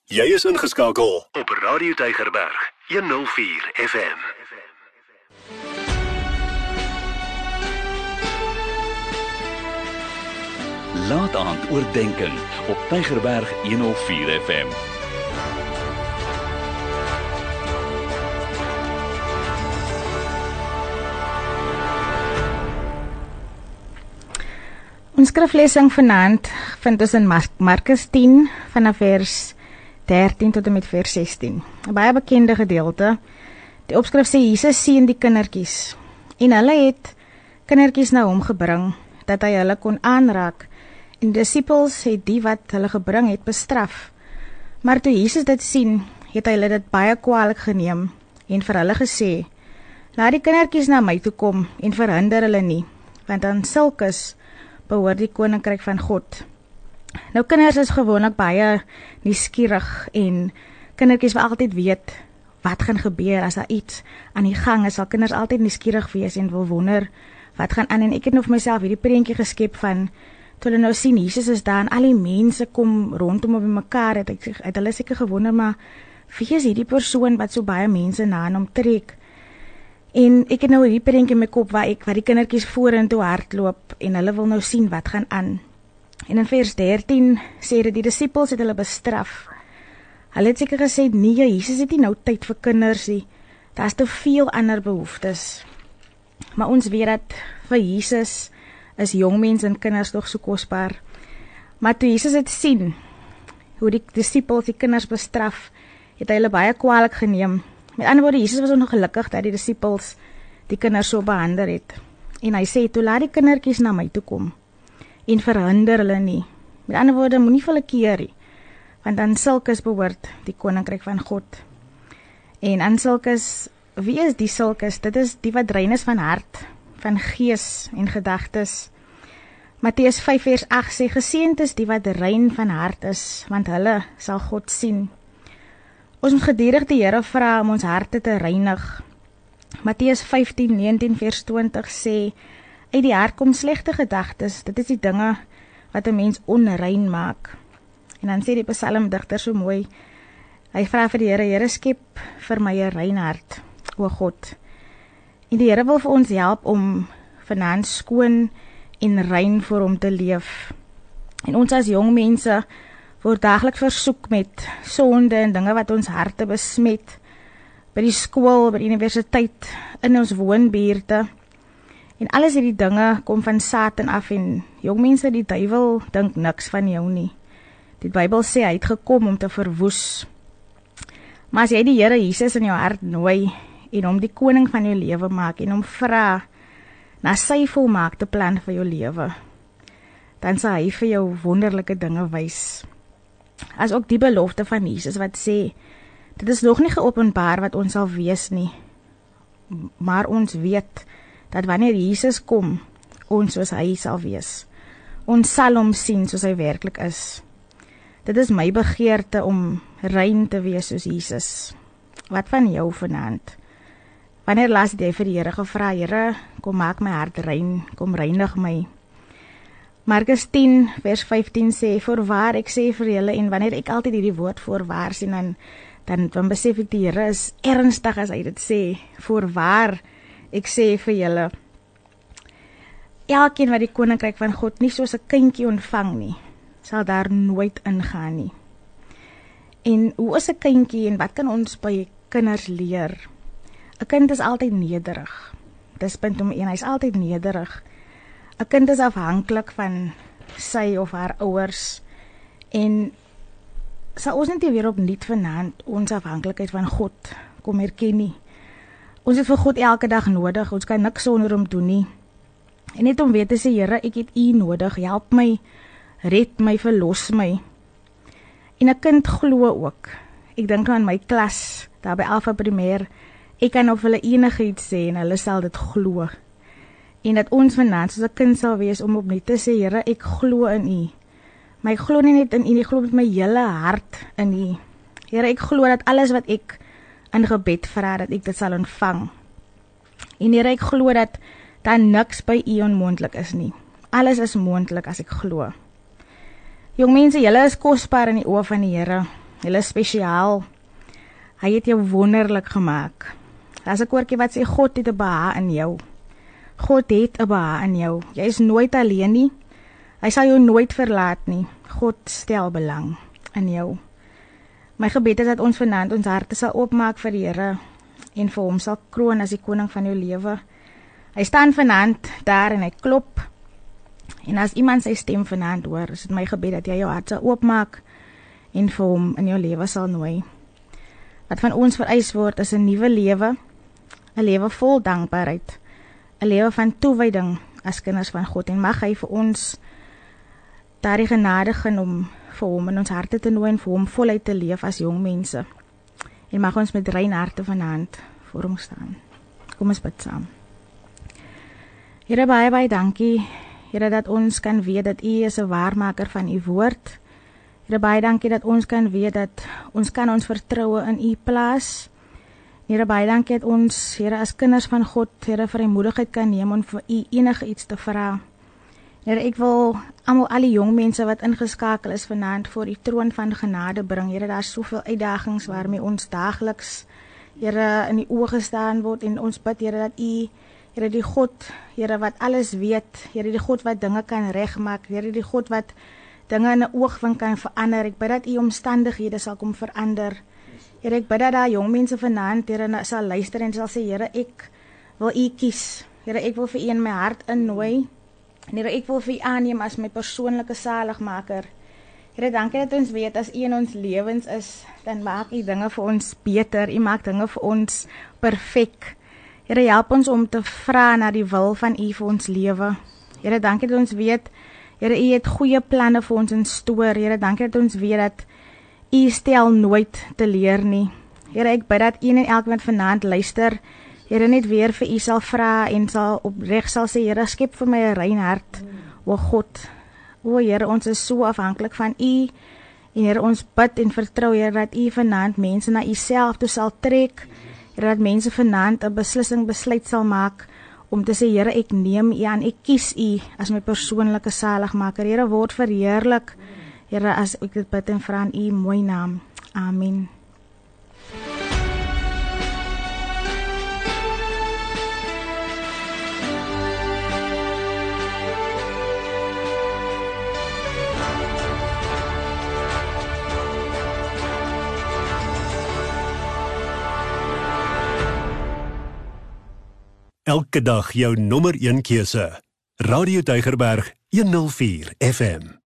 Jy is ingeskakel op Radio Tygerberg 104 FM. Laat aand oordenken op Tygerberg 104 FM. Ons skriflesing vanaand vind ons in Markus 10 vanaf vers 13 tot en met vers 16. 'n Baie bekende gedeelte. Die opskrif sê Jesus sien die kindertjies en hulle het kindertjies na hom gebring dat hy hulle kon aanraak en die disippels het die wat hulle gebring het bestraf. Maar toe Jesus dit sien, het hy hulle dit baie kwaadlik geneem en vir hulle gesê: "Laat die kindertjies na my toe kom en verhinder hulle nie, want aan sulkes behoort die koninkryk van God." Nou kinders is gewoonlik baie nuuskierig en kindertjies wil altyd weet wat gaan gebeur as daar iets aan die gang is. Sal kinders altyd nuuskierig wees en wil wonder wat gaan aan. En ek het nou vir myself hierdie prentjie geskep van toe hulle nou sien Jesus is daar en al die mense kom rondom op mekaar, het hulle seker gewonder, maar wie is hierdie persoon wat so baie mense na aan hom trek? En ek het nou hierdie prentjie in my kop waar die kindertjies vorentoe hardloop en hulle wil nou sien wat gaan aan. En in vers 13 sê dit die disippels het hulle bestraf. Hulle het seker gesê, nee, Jesus het nie nou tyd vir kinders nie. Daar's te veel ander behoeftes. Maar ons weet dat vir Jesus is jongmense en kinders toch so kosbaar. Maar toe Jesus het sien hoe die disippels die kinders bestraf, het hy hulle baie kwaadlik geneem. Met ander woorde, Jesus was ongelukkig dat die disippels die kinders so behandel het. En hy sê, toe laat die kindertjies na my toe kom en verhinder hulle nie. Met ander woorde, moenie vir hulle keer nie, want aan sulkes behoort die koninkryk van God. En aan sulkes, wie is die sulkes? Dit is die wat rein is van hart, van gees en gedagtes. Matteus 5 vers 8 sê, geseënd is die wat rein van hart is, want hulle sal God sien. Ons moet gedurig die Here vra om ons harte te reinig. Matteus 15:19 vers 20 sê, uit die hart kom slegte gedagtes, dit is die dinge wat 'n mens onrein maak. En dan sê die psalmdigter so mooi, hy vra vir die Here, Here skep vir my 'n rein hart, o God. En die Here wil vir ons help om vanaand skoon en rein vir hom te leef. En ons as jong mense word dageliks versoek met sonde en dinge wat ons harte besmet, by die skool, by die universiteit, in ons woonbuurte. En alles hierdie dinge kom van Satan af en jong mense, die duiwel dink niks van jou nie. Die Bybel sê hy het gekom om te verwoes. Maar as jy die Here Jesus in jou hart nooi en hom die koning van jou lewe maak en hom vra na sy volmaakte plan vir jou lewe, dan sal hy vir jou wonderlike dinge wys. As ook die belofte van Jesus wat sê, dit is nog nie geopenbaar wat ons sal wees nie, maar ons weet dat wanneer Jesus kom, ons soos hy sal wees. Ons sal hom sien soos hy werklik is. Dit is my begeerte om rein te wees soos Jesus. Wat van jou vanaand? Wanneer laas het jy vir die Here gevra, Here, kom maak my hart rein, kom reinig my. Markus 10 vers 15 sê, voorwaar ek sê vir julle, en wanneer ek altyd hierdie woord voorwaar sien, dan besef ek die Here is ernstig as hy dit sê, voorwaar ek sê vir julle, elkeen wat die koninkryk van God nie soos 'n kindjie ontvang nie, sal daar nooit ingaan nie. En hoe is 'n kindjie en wat kan ons by kinders leer? 'n Kind is altyd nederig. Dis punt om 1, hy is altyd nederig. 'n Kind is afhanklik van sy of haar ouers en sal ons net weer opnuut vanaand ons afhanklikheid van God kom erken nie. Ons het vir God elke dag nodig, ons kan niks sonder hom doen nie. En net om weet te sê, Here, ek het U nodig, help my, red my, verlos my. En 'n kind glo ook. Ek dink aan my klas, daar by Alpha Primêr, ek kan of hulle enigiets sê en hulle sal dit glo. En dat ons vanaand soos 'n kind sal wees om opnuut te sê, Here, ek glo in U. Maar ek glo nie net in U, ek glo met my hele hart in U. Here, ek glo dat alles wat ek in gebed vra, dat ek dit sal ontvang. En Here, ek glo dat daar niks by U onmoontlik is nie. Alles is moontlik as ek glo. Jong mense, julle is kosbaar in die oë van die Here. Julle is spesiaal. Hy het jou wonderlik gemaak. Daar's 'n koortjie wat sê God het 'n behaag in jou. God het 'n behaag in jou. Jy is nooit alleen nie. Hy sal jou nooit verlaat nie. God stel belang in jou. My gebed is dat ons vanaand ons harte sal oopmaak vir die Here en vir hom sal kroon as die koning van jou lewe. Hy staan vanaand daar en hy klop. En as iemand sy stem vanaand hoor, is dit my gebed dat jy jou hart sal oopmaak en vir hom in jou lewe sal nooi. Wat van ons vereis word is 'n nuwe lewe, 'n lewe vol dankbaarheid, 'n lewe van toewyding as kinders van God en mag hy vir ons daardie genade gee om vir hom in ons harte te nooi en vir hom voluit te leef as jong mense. En mag ons met rein harte vanaand voor hom staan. Kom ons bid saam. Here, baie dankie, Here, dat ons kan weet dat U is 'n waarmaker van U woord. Here, baie dankie dat ons kan weet dat ons kan ons vertroue in U plaas. Here, baie dankie dat ons, Here, as kinders van God, Here, vrymoedigheid kan neem om vir U enige iets te vra. Here, ek wil al die jong mense wat ingeskakel is vanaand voor U troon van genade bring. Here, daar is soveel uitdagings waarmee ons daagliks, Here, in die oë gestaan word en ons bid, Here, dat U, Here, die God, Here, wat alles weet, Here, die God wat dinge kan regmaak, Here, die God wat dinge in 'n oogwink kan verander. Ek bid dat U omstandighede sal kom verander. Here, ek bid dat daar jong mense vanaand, Here, sal luister en sal sê, Here, ek wil U kies. Here, ek wil vir U in my hart innooi. Here, ek wil vir U aanneem as my persoonlike saligmaker. Here, dankie dat ons weet as U in ons lewens is, dan maak U dinge vir ons beter. U maak dinge vir ons perfek. Here, help ons om te vra na die wil van U vir ons lewe. Here, dankie dat ons weet, Here, U het goeie planne vir ons in stoor. Here, dankie dat ons weet dat U stel nooit teleur nie. Here, ek bid dat een en elke wat vanaand luister, Here, net weer vir U sal vra en sal opreg sal sê, Here, skep vir my 'n rein hart, o God. O Here, ons is so afhanklik van U. En Here, ons bid en vertrou, Here, dat U vanaand mense na U self toe sal trek. Here, dat mense vanaand 'n besluit sal maak om te sê, Here, ek neem U aan, ek kies U as my persoonlike saligmaker. Here, word verheerlik, Here, as ek dit bid en vra in U mooi naam. Amen. Elke dag jou nommer 1 keuse. Radio Tygerberg 104 FM.